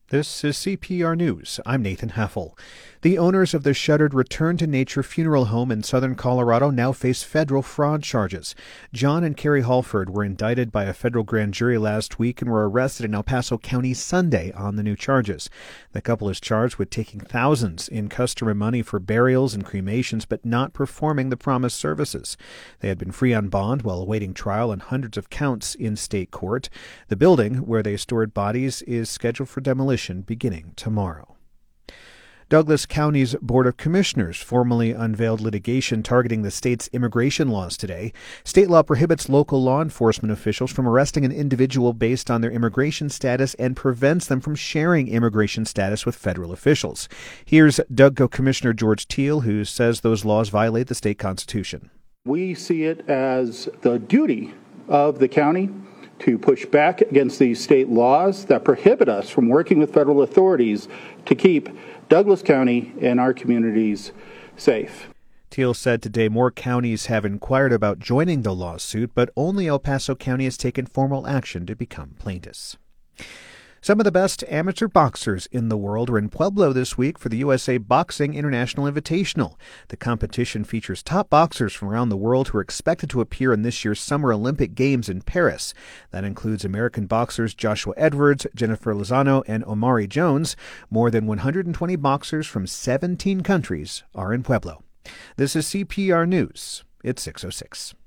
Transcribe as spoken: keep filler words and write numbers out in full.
This is C P R News. I'm Nathan Heffel. The owners of the shuttered Return to Nature funeral home in southern Colorado now face federal fraud charges. John and Carrie Halford were indicted by a federal grand jury last week and were arrested in El Paso County Sunday on the new charges. The couple is charged with taking thousands in customer money for burials and cremations, but not performing the promised services. They had been free on bond while awaiting trial on hundreds of counts in state court. The building where they stored bodies is scheduled for demolition beginning tomorrow. Douglas County's Board of Commissioners formally unveiled litigation targeting the state's immigration laws today. State law prohibits local law enforcement officials from arresting an individual based on their immigration status and prevents them from sharing immigration status with federal officials. Here's Dougco Commissioner George Teal, who says those laws violate the state constitution. We see it as the duty of the county to push back against these state laws that prohibit us from working with federal authorities to keep Douglas County and our communities safe. Teal said today more counties have inquired about joining the lawsuit, but only El Paso County has taken formal action to become plaintiffs. Some of the best amateur boxers in the world are in Pueblo this week for the U S A Boxing International Invitational. The competition features top boxers from around the world who are expected to appear in this year's Summer Olympic Games in Paris. That includes American boxers Joshua Edwards, Jennifer Lozano, and Omari Jones. More than one hundred twenty boxers from seventeen countries are in Pueblo. This is C P R News. It's six oh six.